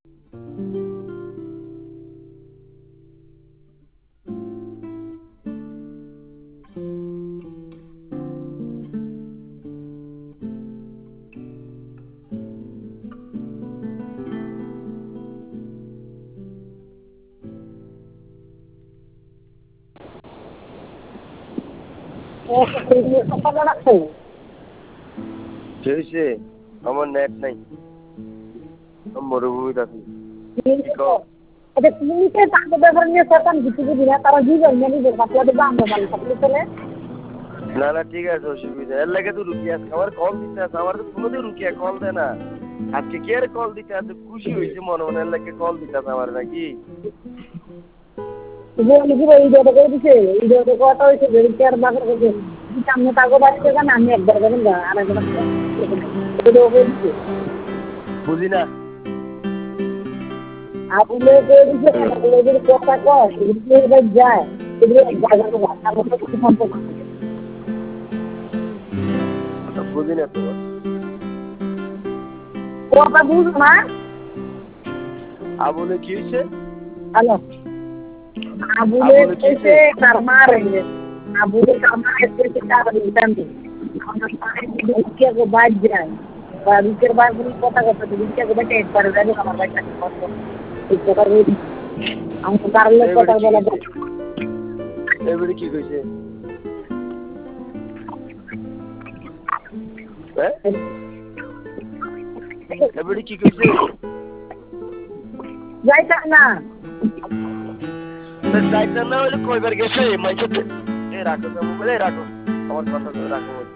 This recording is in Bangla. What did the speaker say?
আমার নেট নাই, মরুভূমিতে আছি। না না ঠিক আছে, অসুবিধা এর লাগে তো রুকি আছে, আমার কল দিতে আছে, আমার তো কোনোদিন রুকিয়া কল দেয় না, আজকে কি আর কল দিতে আছে, খুশি হয়েছে মনে মনে, এর লাগে কল দিতে আছে আমার নাকি। বুঝি না বুঝি না তোমার আবুলে কি হয়েছে? Abule kese karmare, abule karmare kese karmare. Rukia ko baaj jai, rukia baaj boli kota kota, rukia ko bache ek bar jai kamar bacha kota. Ikko karo, amko karle kota bola bo. Every ki koise? Every ki koise? Jai na. যাইতে না হলে কয়বার গেছে মাইকে রাখো, রাখো আমার কথা রাখো।